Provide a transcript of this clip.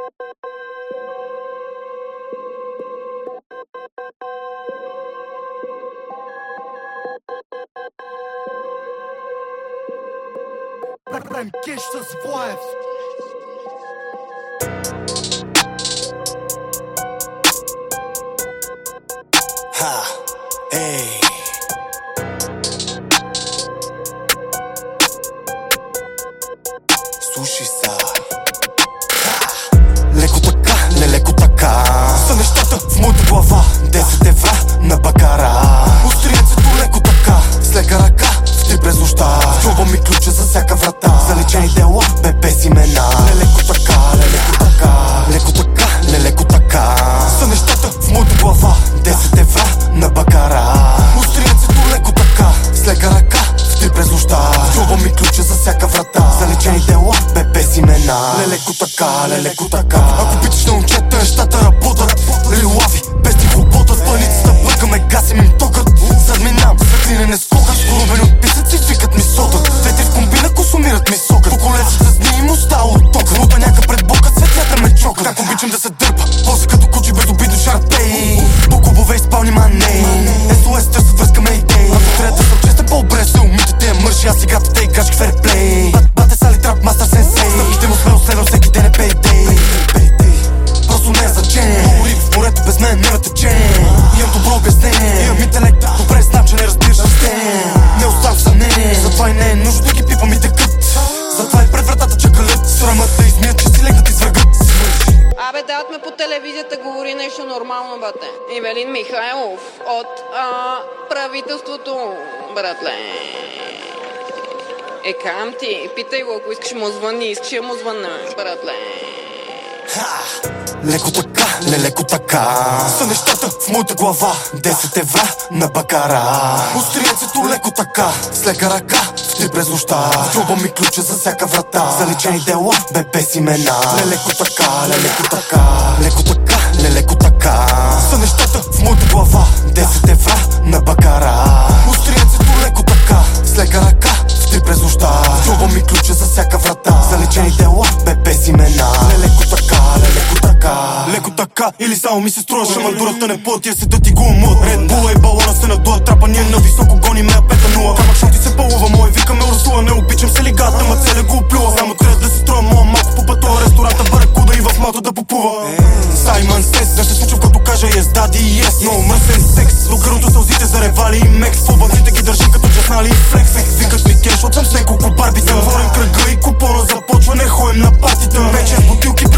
Кеш с Воев. Ха, ей. Слушай са. Леко така, не леко така са нещата в моята глава. 10 евра на бакара. Остриецето леко така, с лека ръка в три през нощта. Чува ми ключа за всяка врата. Заличени дела, бе без имена. Не леко така, не леко така. Леко така, не леко така са нещата в моята глава. 10 евра на бакара. Остриецето леко така, с лека ръка в три през нощта. Чува ми ключа за всяка врата. Заличени дела, бе без имена. Леко така, леко така. Ако питаш на момчета, нещата работят. Лилави, без тих работят. В планицата бъркаме, гасим им токът. Задминам, светлини не скокат. Скоробени от писъци, викат ми сотът. Ветри в комбина консумират ми сокът. По колецата с дни им остава от тока. Лута няка пред бока, светлята ме чокат. Как обичам да се дърпа, после като кучи безобидно шарпей. По клубове изпълни маней. SOS търсят, връзкаме идеи. Ако трябва да съм честен, по-добре се умите. Те мърши, аз играта те играчки ферплей. Бате сали трап, мастер сенсей. Стъпките му смело следвам всеки ден е пейдей. Просто не е значение. Говори в морето, без мен няма течение. Имам добро обяснение, имам интелект. Добре знам, че не разбираш растение. Не оставам в съмнение, затова и не е нужно да ги пипам и текат. Затова и пред вратата чакалят. Срамът да измият, че си легнат извъргат. Абе, дат ме по телевизията говори нещо нормално, бате. Ивелин Михайлов от правителството, братле. Кам ти, питай го, ако искаш му звънни, искаш му звънна, братле. Леко така, не леко така са нещата в моята глава. 10 евра на бакара. Остриецето леко така, с лека ръка в три през нощта. Чува ми ключа за всяка врата. Заличени дела, бе без имена. Леко така, леко така. Леко така, не леко така са нещата в моята глава. 10 евра на бакара. Остриецето леко така, с лека ръка в три през нощта. Чува ми ключа за всяка врата. Заличени дела, бе без имена. Леко така, леко така. Леко така или само ми се струва. Шамандурата не плътия се да ти го умът. Ред Була и балона се надуят. Трапа ние на високо гони ме 5-0. Камък шоти се пълува, мой викаме Урсула. Не обичам се лигата, ма целя го оплюва. Само трябва да се строя моя малко по пътува. Ресторанта баракуда и в малто да поплува. Саймън Сес, да се случва като кажа yes, daddy yes. Но мръсен секс, до гърлото сълзите заревали и мекс. Фулбанците ги държи като джаснали и флекс. Викат ми кеш, от съм с няколко барбита. Отворен кръга и купона започва, не ходим на партита. Вече с бутилки